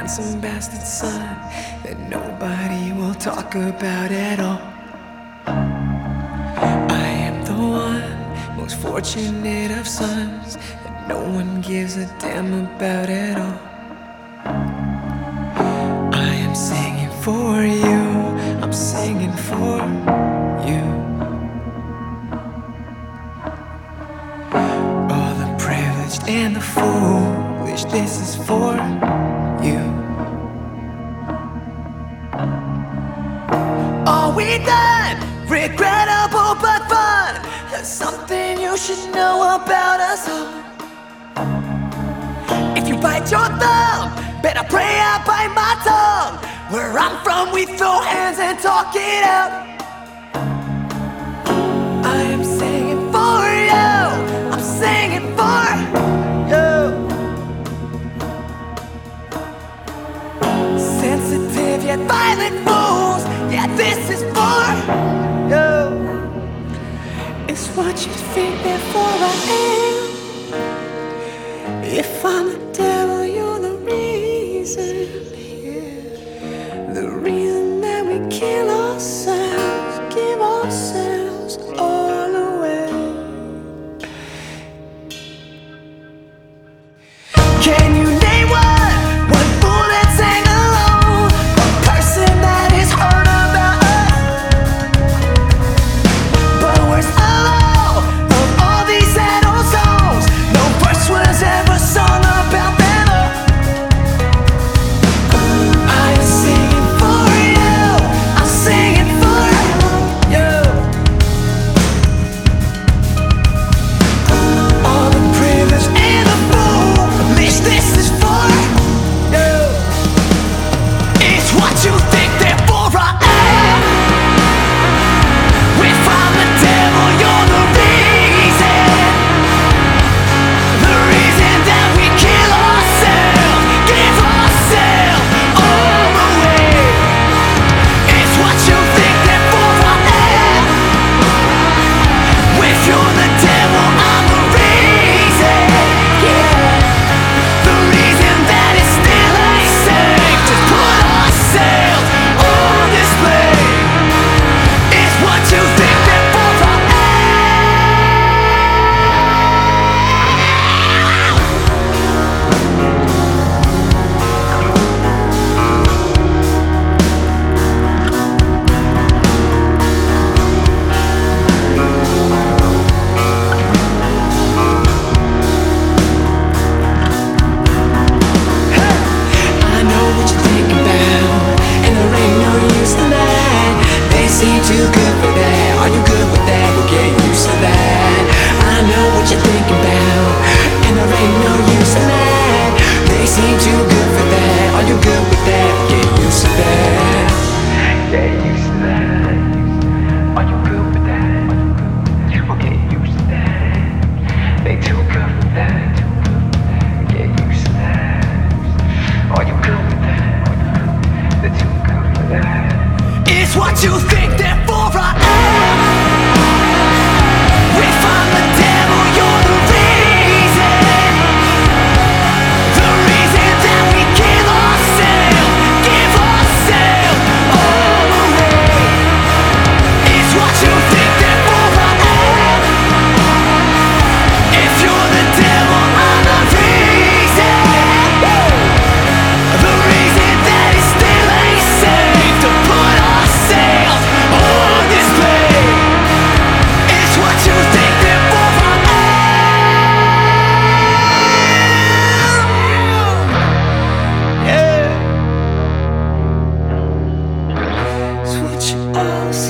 handsome bastard son that nobody will talk about at all. I am the one most fortunate of sons that no one gives a damn about at all. I am singing for you, I'm singing for you. All the privileged and the foolish, this is for you. All we done, regrettable but fun. There's something you should know about us all. If you bite your thumb, better pray I bite my tongue. Where I'm from, we throw hands and talk it out. I am singing for you, I'm singing for you. Sensitive yet violent fools, yeah, this is for you. It's what you think, therefore I am. If I'm the devil, you're the reason, yeah. The reason that we kill ourselves, give ourselves all away. Can you name one fool that sang alone? One person that is heard about us. But where's the law of all these sad old songs? No verse was ever sung about them all. I am singing for you, I'm singing for you. All the privileged and the foolish, this is for you. It's what you think, therefore I am. If I'm the devil, you're the reason. The reason that we kill ourselves, give ourselves all away. It's what you think, therefore I am. If you're the devil, I'm the reason, yeah. The reason that it still ain't safe to put ourselves on display. It's what you think, therefore I am. I know what you're thinking about, and there ain't no use in that. They seem too good for that. Are you good with that? We'll get used to that. I know what you're thinking about, and there ain't no use in that. They seem too good for that. Are you good with that? We'll get used to that. Get used to that. Are you good with that? We'll get used to that. They too good for that. Get used to that. Are you good with that? They're too good for that. It's what you think, therefore I am. If I'm the devil, you're the reason. The reason that we kill ourselves, give ourselves all away. It's what you think, therefore I am. If you're the devil, I'm the reason. The reason that it still ain't safe to put ourselves on display. It's what you think, therefore I am. Yeah. It's what you all